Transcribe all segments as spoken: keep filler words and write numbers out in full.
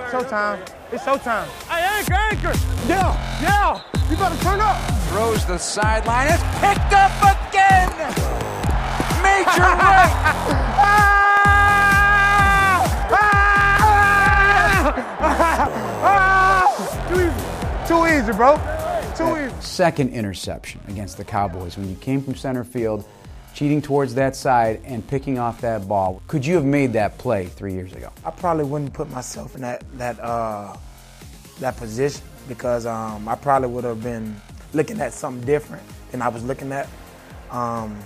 Showtime. It's showtime. Hey, anchor, anchor. Yeah, yeah. You better turn up. Throws the sideline. It's picked up again. Major Wright. Too easy, bro. Too easy. Second interception against the Cowboys when you came from center field, cheating towards that side and picking off that ball. Could you have made that play three years ago? I probably wouldn't put myself in that that uh, that position because um, I probably would have been looking at something different than I was looking at. Um,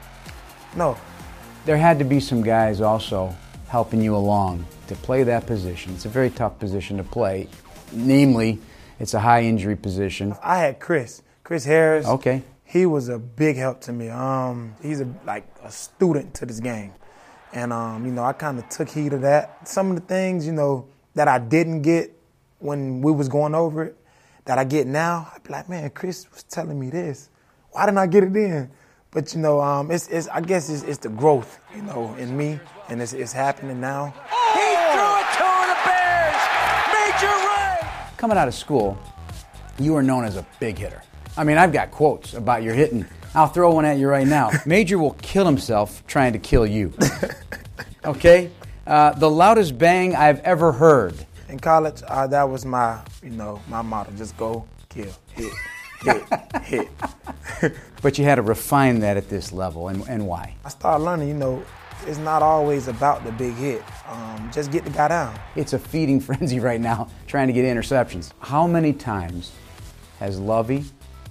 no. There had to be some guys also helping you along to play that position. It's a very tough position to play. Namely, it's a high injury position. I had Chris, Chris Harris. Okay. He was a big help to me. Um, he's a, like a student to this game. And, um, you know, I kind of took heed of that. Some of the things, you know, that I didn't get when we was going over it, that I get now, I'd be like, man, Chris was telling me this. Why didn't I get it then? But, you know, um, it's, it's I guess it's, it's the growth, you know, in me, and it's, it's happening now. He threw it to the Bears. Major Wright. Coming out of school, you were known as a big hitter. I mean, I've got quotes about your hitting. I'll throw one at you right now. Major will kill himself trying to kill you. Okay? Uh, the loudest bang I've ever heard. In college, uh, that was my, you know, my motto. Just go, kill, hit, hit, hit. But you had to refine that at this level, and, and why? I started learning, you know, it's not always about the big hit. Um, just get the guy down. It's a feeding frenzy right now, trying to get interceptions. How many times has Lovey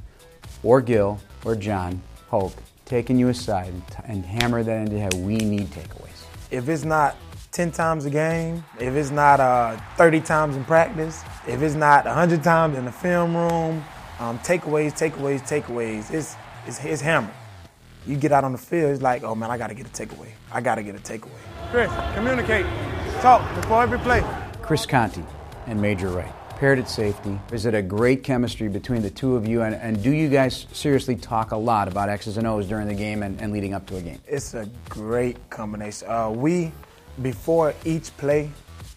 or Gil or John Hoke taken you aside and, t- and hammered that into how we need takeaways? If it's not ten times a game, if it's not uh, thirty times in practice, if it's not one hundred times in the film room, um, takeaways, takeaways, takeaways, it's, it's, it's hammered. You get out on the field, it's like, oh man, I gotta get a takeaway. I gotta get a takeaway. Chris, communicate. Talk before every play. Chris Conte and Major Wright, paired at safety. Is it a great chemistry between the two of you? And, and do you guys seriously talk a lot about X's and O's during the game and, and leading up to a game? It's a great combination. Uh, we, before each play,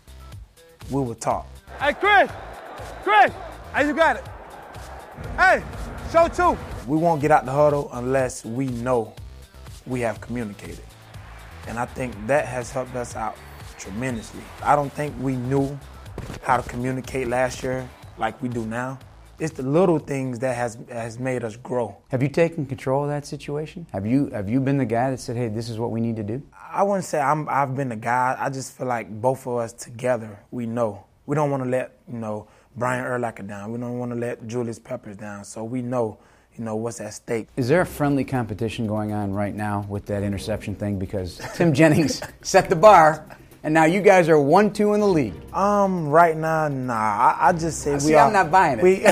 we will talk. Hey, Chris! Chris! Hey, you got it. Hey, show two. We won't get out the huddle unless we know we have communicated. And I think that has helped us out tremendously. I don't think we knew how to communicate last year like we do now. It's the little things that has has made us grow. Have you taken control of that situation? Have you have you been the guy that said, hey, this is what we need to do? I wouldn't say I'm, I've been the guy. I just feel like both of us together, we know. We don't want to let, you know, Brian Urlacher down. We don't want to let Julius Peppers down. So we know, you know, what's at stake. Is there a friendly competition going on right now with that interception thing? Because Tim Jennings set the bar, and now you guys are one two in the league. Um, right now, nah. I, I just say See, we all. I'm not buying it. We,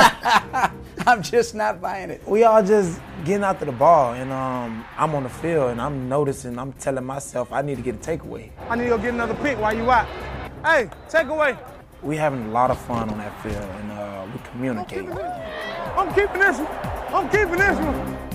I'm just not buying it. we all just getting after the ball, and um, I'm on the field, and I'm noticing, I'm telling myself I need to get a takeaway. I need to go get another pick while you out. Hey, take away. We having a lot of fun on that field, and uh, we communicate. I'm keeping this one. I'm keeping this one.